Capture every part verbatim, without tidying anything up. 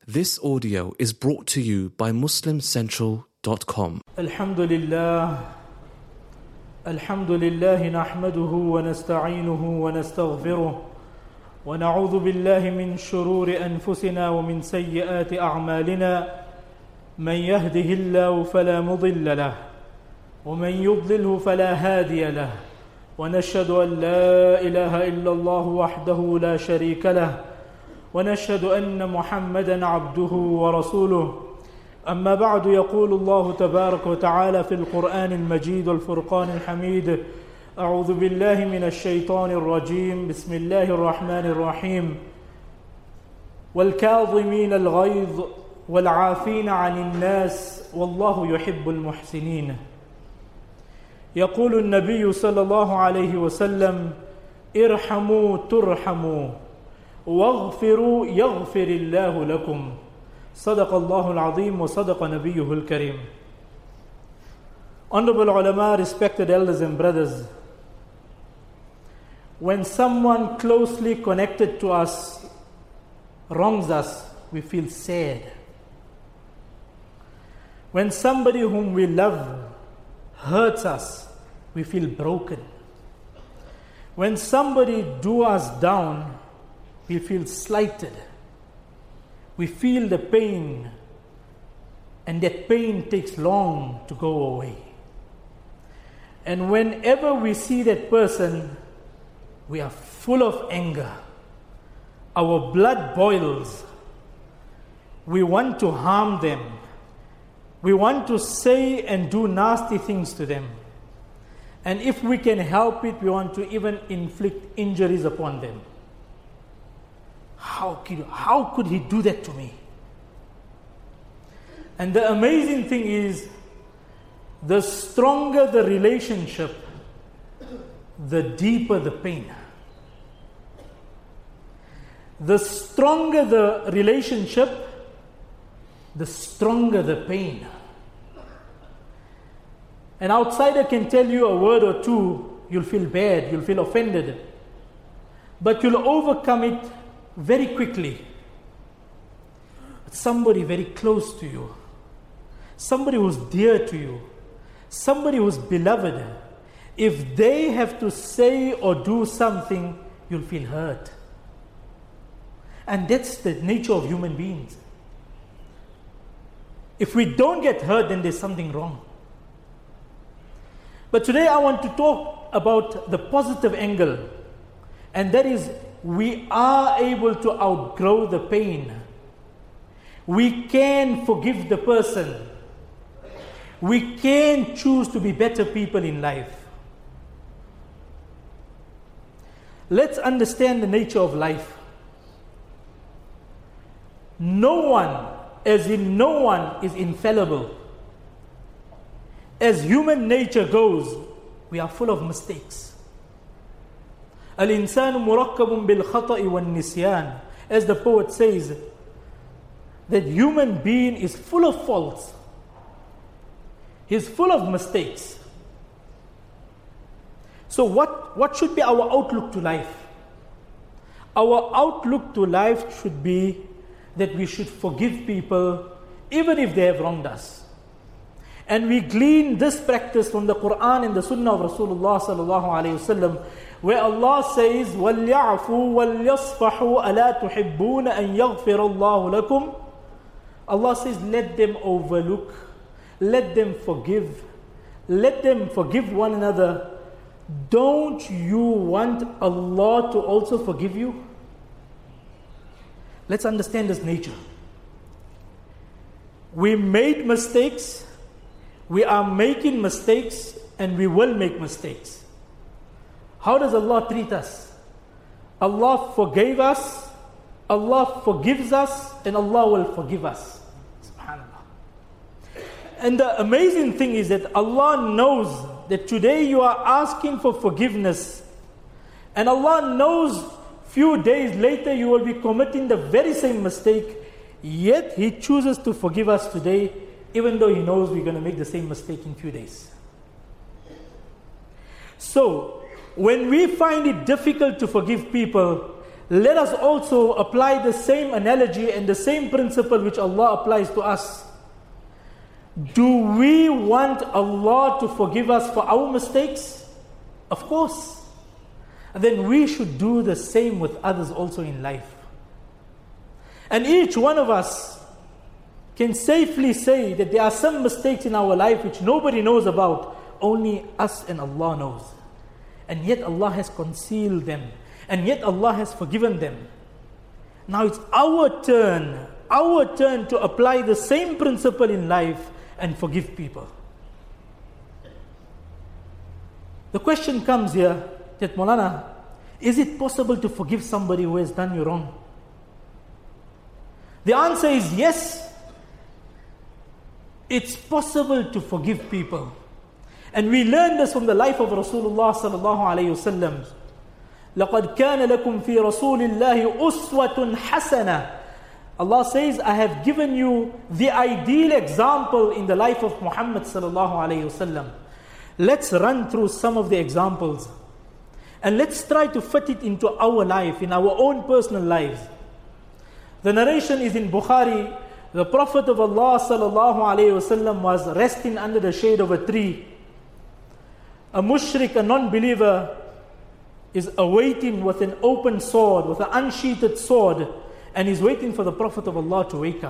This audio is brought to you by muslim central dot com. Alhamdulillah, Alhamdulillah nahmaduhu wa nasta'inuhu wa nastaghfiruh wa na'udhu billahi min shururi anfusina wa min sayyiati a'malina man yahdihillahu fala mudilla lahu wa man yudlilhu fala hadiya lahu wa nashhadu an la ilaha illa Allah wahdahu la sharika lahu ونشهد أن محمدًا عبده ورسوله أما بعد يقول الله تبارك وتعالى في القرآن المجيد والفرقان الحميد أعوذ بالله من الشيطان الرجيم بسم الله الرحمن الرحيم والكاظمين الغيظ والعافين عن الناس والله يحب المحسنين يقول النبي صلى الله عليه وسلم ارحموا ترحموا واغفروا يغفر الله لكم صدق الله العظيم وصدق نبيه الكريم. Honorable ulama, respected elders and brothers, when someone closely connected to us wrongs us, we feel sad. When somebody whom we love hurts us, we feel broken. When somebody do us down, we feel slighted. We feel the pain, and that pain takes long to go away. And whenever we see that person, we are full of anger. Our blood boils. We want to harm them. We want to say and do nasty things to them. And if we can help it, we want to even inflict injuries upon them. How could, how could he do that to me? And the amazing thing is, the stronger the relationship, the deeper the pain. The stronger the relationship, the stronger the pain. An outsider can tell you a word or two, you'll feel bad, you'll feel offended. But you'll overcome it very quickly. Somebody very close to you, somebody who's dear to you, somebody who's beloved, if they have to say or do something, you'll feel hurt. And that's the nature of human beings. If we don't get hurt, then there's something wrong. But today I want to talk about the positive angle, and that is, we are able to outgrow the pain. We can forgive the person. We can choose to be better people in life. Let's understand the nature of life. No one, as in no one, is infallible. As human nature goes, we are full of mistakes. Al-insanu murakkabun bil khata'i wal nisyan. As the poet says, that human being is full of faults. He's full of mistakes. So what, what should be our outlook to life? Our outlook to life should be that we should forgive people even if they have wronged us. And we glean this practice from the Quran and the Sunnah of Rasulullah sallallahu alayhi wasallam, where Allah says, وَلْيَعْفُوا وَلْيَصْفَحُوا أَلَا تُحِبُّونَ أَنْ يَغْفِرَ اللَّهُ لَكُمْ. Allah says, let them overlook, let them forgive, let them forgive one another. Don't you want Allah to also forgive you? Let's understand this nature. We made mistakes, we are making mistakes, and we will make mistakes. How does Allah treat us? Allah forgave us, Allah forgives us, and Allah will forgive us. SubhanAllah. And the amazing thing is that Allah knows that today you are asking for forgiveness, and Allah knows few days later you will be committing the very same mistake, yet He chooses to forgive us today, even though He knows we're going to make the same mistake in few days. So, when we find it difficult to forgive people, let us also apply the same analogy and the same principle which Allah applies to us. Do we want Allah to forgive us for our mistakes? Of course. And then we should do the same with others also in life. And each one of us can safely say that there are some mistakes in our life which nobody knows about, only us and Allah knows. And yet Allah has concealed them. And yet Allah has forgiven them. Now it's our turn, our turn to apply the same principle in life and forgive people. The question comes here that, Maulana, is it possible to forgive somebody who has done you wrong? The answer is yes. It's possible to forgive people. And we learn this from the life of Rasulullah sallallahu alayhi wasallam. لَقَدْ كَانَ لَكُمْ فِي رَسُولِ اللَّهِ أُسْوَةٌ حَسَنَةٌ. Allah says, I have given you the ideal example in the life of Muhammad sallallahu alayhi wasallam. Let's run through some of the examples. And let's try to fit it into our life, in our own personal lives. The narration is in Bukhari. The Prophet of Allah sallallahu alayhi wasallam was resting under the shade of a tree. A mushrik, a non-believer, is awaiting with an open sword, with an unsheathed sword, and is waiting for the Prophet of Allah to wake up.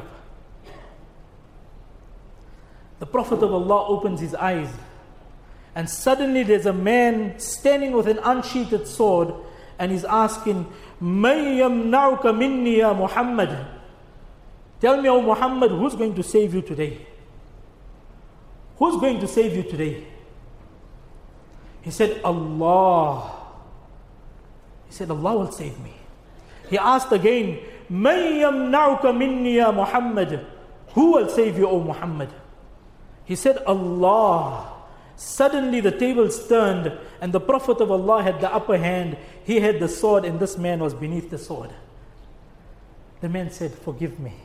The Prophet of Allah opens his eyes, and suddenly there's a man standing with an unsheathed sword, and he's asking, مَنْ يَمْنَعُكَ مِنِّي يَا Muhammad? Tell me, O Muhammad, who's going to save you today? Who's going to save you today? He said, Allah. He said, Allah will save me. He asked again, مَنْ يَمْنَعُكَ مِنِّي يَا Muhammad? Who will save you, O Muhammad? He said, Allah. Suddenly the tables turned, and the Prophet of Allah had the upper hand. He had the sword, and this man was beneath the sword. The man said, forgive me.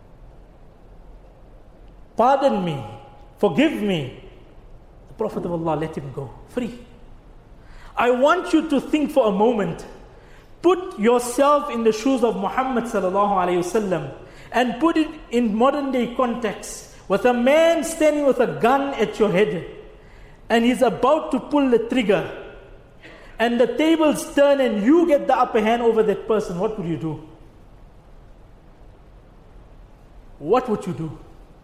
Pardon me. Forgive me. The Prophet of Allah let him go, free. I want you to think for a moment. Put yourself in the shoes of Muhammad sallallahu alayhi wasallam and put it in modern day context, with a man standing with a gun at your head, and he's about to pull the trigger, and the tables turn and you get the upper hand over that person. What would you do? What would you do?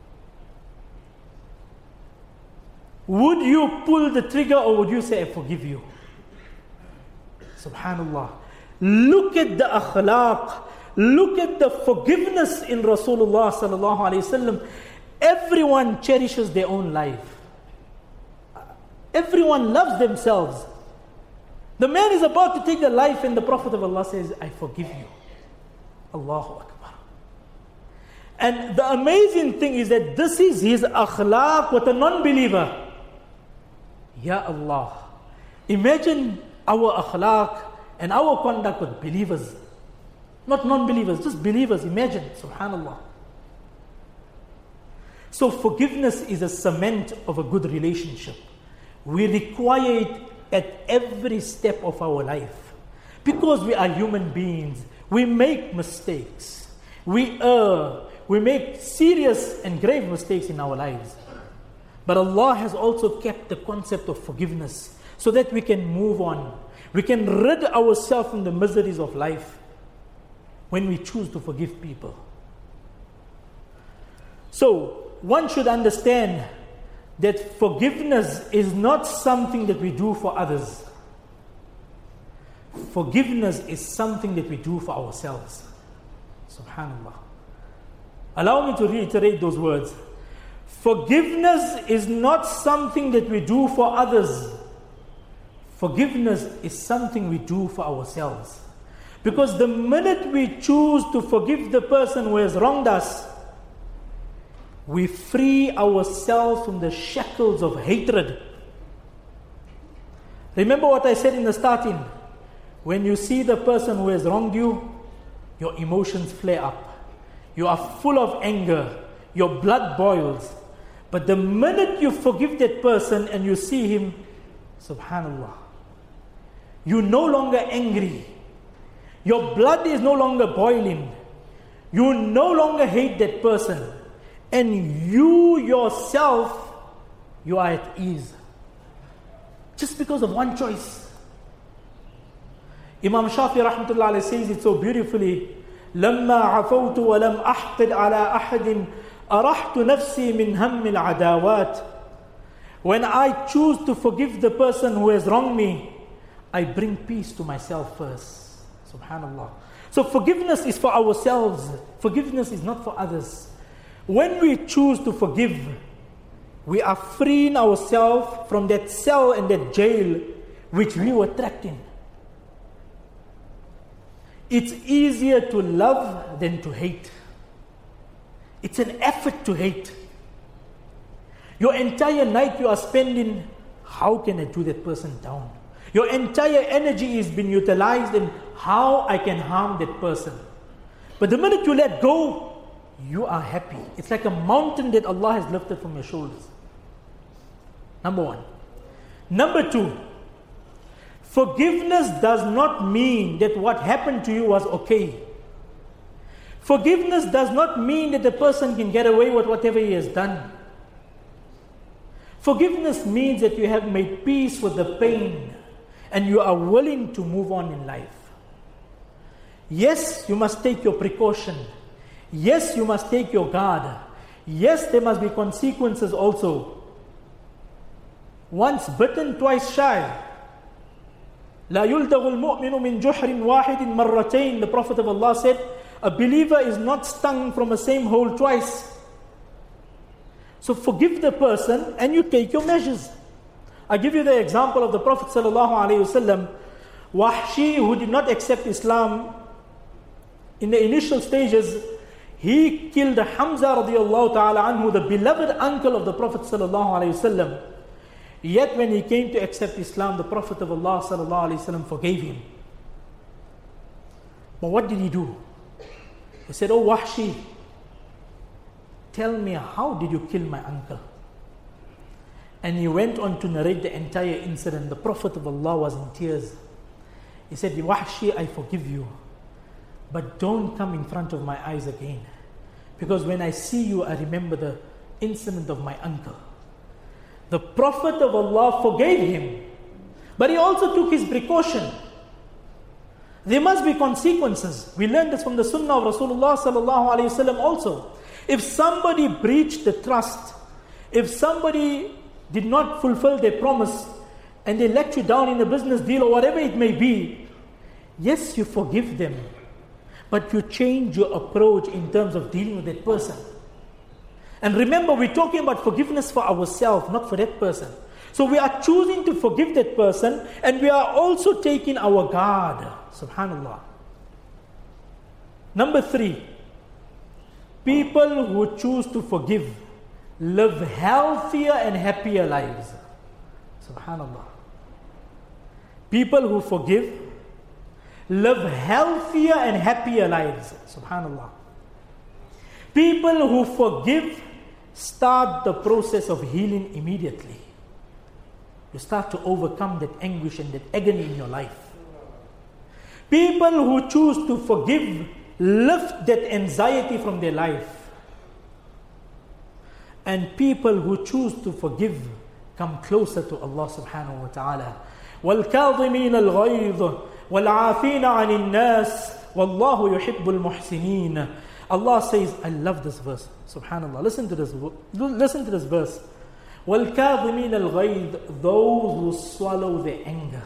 Would you pull the trigger, or would you say, I forgive you? Subhanallah. Look at the akhlaq. Look at the forgiveness in Rasulullah sallallahu alayhi wasallam. Everyone cherishes their own life. Everyone loves themselves. The man is about to take the life, and the Prophet of Allah says, I forgive you. Allahu Akbar. And the amazing thing is that this is his akhlaq with a non-believer. Ya Allah. Imagine our akhlaq and our conduct with believers. Not non-believers, just believers. Imagine, subhanallah. So forgiveness is a cement of a good relationship. We require it at every step of our life. Because we are human beings. We make mistakes. We err. We make serious and grave mistakes in our lives. But Allah has also kept the concept of forgiveness so that we can move on. We can rid ourselves from the miseries of life when we choose to forgive people. So, one should understand that forgiveness is not something that we do for others. Forgiveness is something that we do for ourselves. Subhanallah. Allow me to reiterate those words. Forgiveness is not something that we do for others. Forgiveness is something we do for ourselves. Because the minute we choose to forgive the person who has wronged us, we free ourselves from the shackles of hatred. Remember what I said in the starting. When you see the person who has wronged you, your emotions flare up. You are full of anger. Your blood boils. But the minute you forgive that person and you see him, subhanallah, you're no longer angry. Your blood is no longer boiling. You no longer hate that person. And you yourself, you are at ease. Just because of one choice. Imam Shafi rahmatullah alayhi says it so beautifully. لما عفوت ولم أحقد على أحد أرحت نفسي من هم العداوات. When I choose to forgive the person who has wronged me, I bring peace to myself first. Subhanallah. So forgiveness is for ourselves. Forgiveness is not for others. When we choose to forgive, we are freeing ourselves from that cell and that jail which we were trapped in. It's easier to love than to hate. It's an effort to hate. Your entire night you are spending, how can I do that person down? Your entire energy is being utilized in how I can harm that person. But the minute you let go, you are happy. It's like a mountain that Allah has lifted from your shoulders. Number one. Number two, forgiveness does not mean that what happened to you was okay. Forgiveness does not mean that the person can get away with whatever he has done. Forgiveness means that you have made peace with the pain and you are willing to move on in life. Yes, you must take your precaution. Yes, you must take your guard. Yes, there must be consequences also. Once bitten, twice shy. لا يلدغ المؤمن من جحر واحد مرتين. The Prophet of Allah said, a believer is not stung from the same hole twice. So forgive the person and you take your measures. I give you the example of the Prophet sallallahu alaihi wasallam. Wahshi, who did not accept Islam in the initial stages, he killed Hamza radiallahu ta'ala anhu, the beloved uncle of the Prophet sallallahu alaihi wasallam. Yet when he came to accept Islam, the Prophet of Allah sallallahu alaihi wasallam forgave him. But what did he do? He said, "Oh Wahshi, tell me, how did you kill my uncle?" And he went on to narrate the entire incident. The Prophet of Allah was in tears. He said, "Wahshi, I forgive you, but don't come in front of my eyes again. Because when I see you, I remember the incident of my uncle." The Prophet of Allah forgave him, but he also took his precaution. There must be consequences. We learned this from the Sunnah of Rasulullah sallallahu alaihi wasallam also. If somebody breached the trust, if somebody did not fulfill their promise, and they let you down in a business deal or whatever it may be, yes, you forgive them, but you change your approach in terms of dealing with that person. And remember, we're talking about forgiveness for ourselves, not for that person. So we are choosing to forgive that person, and we are also taking our guard. Subhanallah. Number three, people who choose to forgive live healthier and happier lives. Subhanallah. People who forgive live healthier and happier lives. Subhanallah. People who forgive start the process of healing immediately. You start to overcome that anguish and that agony in your life. People who choose to forgive lift that anxiety from their life. And people who choose to forgive come closer to Allah subhanahu wa ta'ala. وَالْكَاظِمِينَ الْغَيْظِ وَالْعَافِينَ عَنِ النَّاسِ وَاللَّهُ يُحِبُّ الْمُحْسِنِينَ. Allah says, I love this verse. Subhanallah. Listen to this, listen to this verse. وَالْكَاظِمِينَ الْغَيْظِ, those who swallow their anger.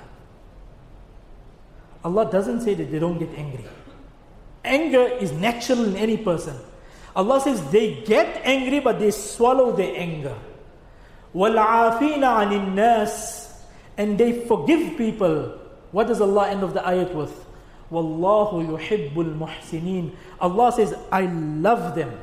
Allah doesn't say that they don't get angry. Anger is natural in any person. Allah says they get angry, but they swallow their anger. وَالْعَافِينَ عَنِ النَّاسِ, and they forgive people. What does Allah end of the ayat with? وَاللَّهُ يُحِبُّ الْمُحْسِنِينَ. Allah says, I love them.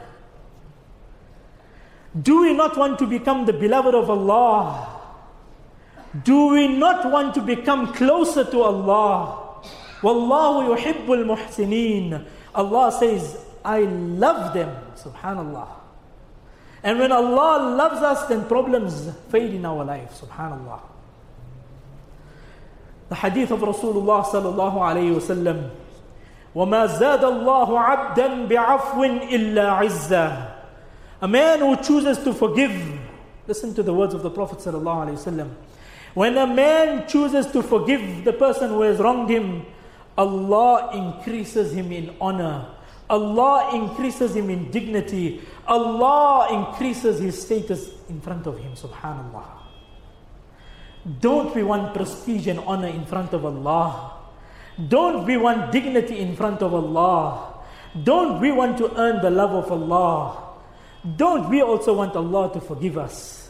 Do we not want to become the beloved of Allah? Do we not want to become closer to Allah? وَاللَّهُ يُحِبُّ الْمُحْسِنِينَ. Allah says, I love them. Subhanallah. And when Allah loves us, then problems fade in our life. Subhanallah. The hadith of Rasulullah sallallahu alayhi wa sallam, وَمَا زَادَ اللَّهُ عَبْدًا بِعَفْوٍ إِلَّا عِزًّا. A man who chooses to forgive, listen to the words of the Prophet ﷺ. When a man chooses to forgive the person who has wronged him, Allah increases him in honor. Allah increases him in dignity. Allah increases his status in front of him. Subhanallah. Don't we want prestige and honor in front of Allah? Don't we want dignity in front of Allah? Don't we want to earn the love of Allah? Don't we also want Allah to forgive us?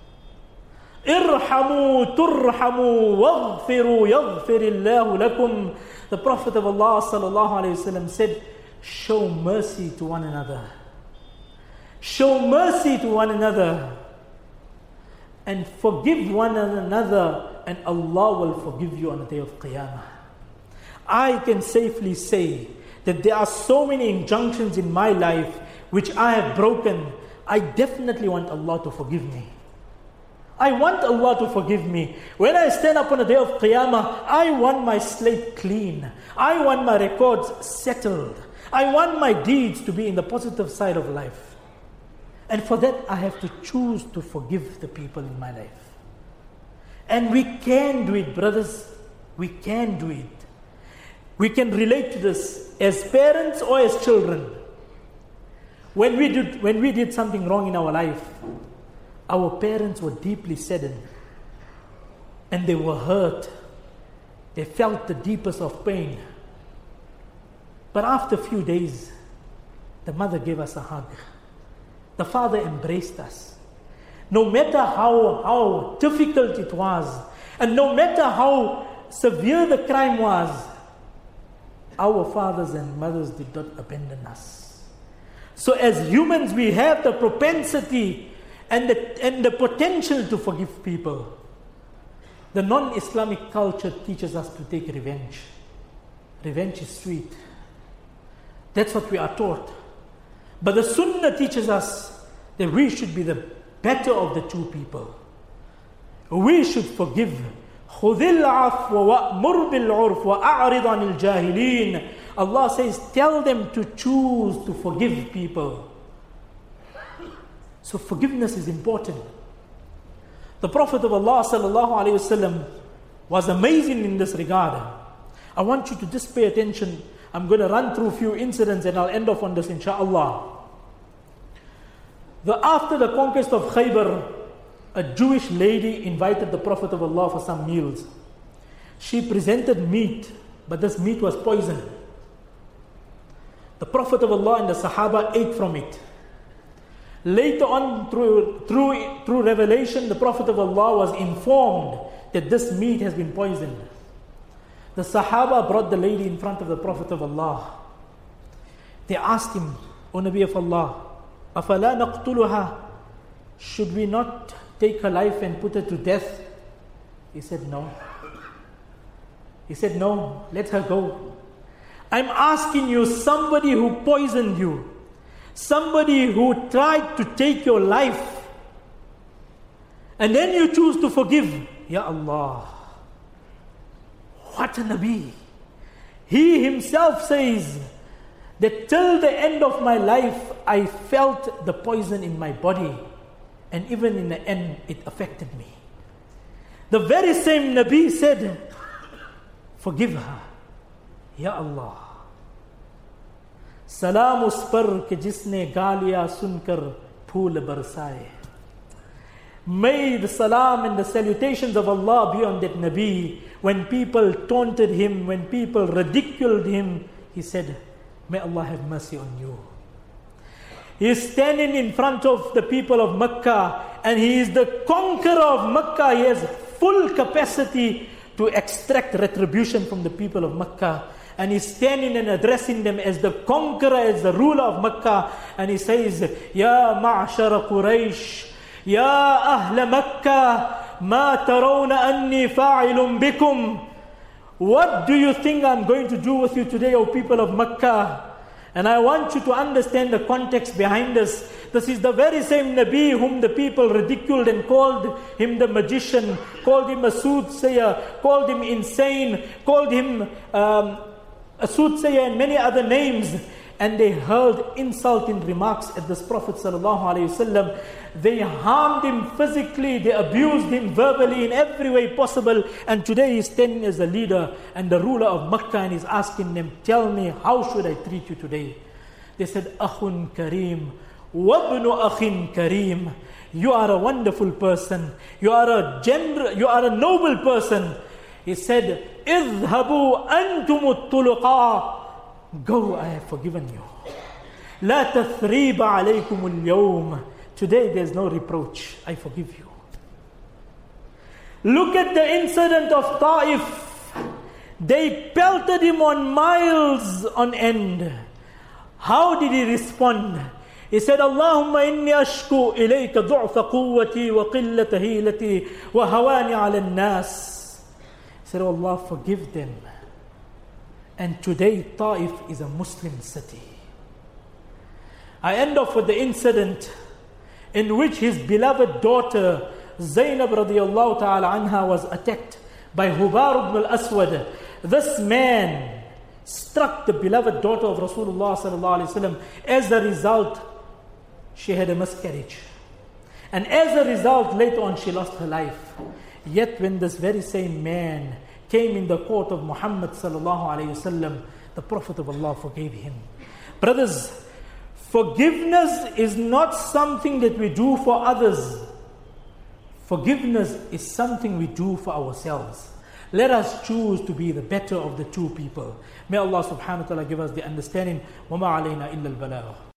Irhamu turhamu waghfiru yaghfirillahu lakum. The Prophet of Allah sallallahu alayhi wasallam said, show mercy to one another. Show mercy to one another. And forgive one another, and Allah will forgive you on the day of Qiyamah. I can safely say that there are so many injunctions in my life which I have broken. I definitely want Allah to forgive me. I want Allah to forgive me. When I stand up on the day of Qiyamah, I want my slate clean. I want my records settled. I want my deeds to be in the positive side of life. And for that, I have to choose to forgive the people in my life. And we can do it, brothers. We can do it. We can relate to this as parents or as children. When we did, when we did something wrong in our life, our parents were deeply saddened. And they were hurt. They felt the deepest of pain. But after a few days, the mother gave us a hug. The father embraced us. No matter how, how difficult it was, and no matter how severe the crime was, our fathers and mothers did not abandon us. So as humans, we have the propensity and the, and the potential to forgive people. The non-Islamic culture teaches us to take revenge. Revenge is sweet. That's what we are taught. But the Sunnah teaches us that we should be the better of the two people. We should forgive. خُذِ الْعَفْوَ وَأْمُرْ بِالْعُرْفِ وَأَعْرِضْ عَنِ الْجَاهِلِينَ. Allah says, tell them to choose to forgive people. So forgiveness is important. The Prophet of Allah sallallahu alaihi wasallam was amazing in this regard. I want you to just pay attention. I'm going to run through a few incidents and I'll end off on this inshaAllah. The, after the conquest of Khaybar, a Jewish lady invited the Prophet of Allah for some meals. She presented meat, but this meat was poisoned. The Prophet of Allah and the Sahaba ate from it. Later on, through, through, through revelation, the Prophet of Allah was informed that this meat has been poisoned. The Sahaba brought the lady in front of the Prophet of Allah. They asked him, O Nabi of Allah, أَفَلَا نَقْتُلُهَا? Should we not take her life and put her to death? He said, no. He said, no, let her go. I'm asking you, somebody who poisoned you, somebody who tried to take your life, and then you choose to forgive. Ya Allah, what a Nabi. He himself says that till the end of my life, I felt the poison in my body. And even in the end, it affected me. The very same Nabi said, forgive her. Ya Allah. Salam us par ke jisne gaaliya sunkar phool barsaye. May the salam and the salutations of Allah be on that Nabi. When people taunted him, when people ridiculed him, he said, may Allah have mercy on you. He is standing in front of the people of Mecca, and he is the conqueror of Mecca. He has full capacity to extract retribution from the people of Mecca. And he's standing and addressing them as the conqueror, as the ruler of Mecca. And he says, Ya ma'ashara Quraysh, Ya ahla Mecca, ma tarawna anni fa'ilun bikum. What do you think I'm going to do with you today, O people of Mecca? And I want you to understand the context behind this. This is the very same Nabi whom the people ridiculed and called him the magician, called him a soothsayer, called him insane, called him um, a soothsayer and many other names, and they hurled insulting remarks at this Prophet ﷺ. They harmed him physically, they abused him verbally in every way possible. And today he's standing as the leader and the ruler of Makkah, and he's asking them, tell me, how should I treat you today? They said, Akhun Kareem, wabnu akhin Kareem. You are a wonderful person. You are a gener- you are a noble person. He said, اذهبوا أنتم الطلقاء. Go, I have forgiven you. لا تثريب عليكم اليوم. Today there's no reproach. I forgive you. Look at the incident of Ta'if. They pelted him on miles on end. How did he respond? He said, Allahumma inni ashku ilayka du'fa quwwati wa qillata hilati wa hawani ala an-nas. He said, oh Allah, forgive them. And today Ta'if is a Muslim city. I end off with the incident in which his beloved daughter Zainab radiyallahu ta'ala anha was attacked by Hubar ibn al-Aswad. This man struck the beloved daughter of Rasulullah sallallahu alaihi wasallam. As a result, she had a miscarriage. And as a result, later on she lost her life. Yet when this very same man came in the court of Muhammad sallallahu alaihi wasallam, the Prophet of Allah forgave him. Brothers, forgiveness is not something that we do for others. Forgiveness is something we do for ourselves. Let us choose to be the better of the two people. May Allah subhanahu wa ta'ala give us the understanding. وَمَا عَلَيْنَا إِلَّا الْبَلَاغُ.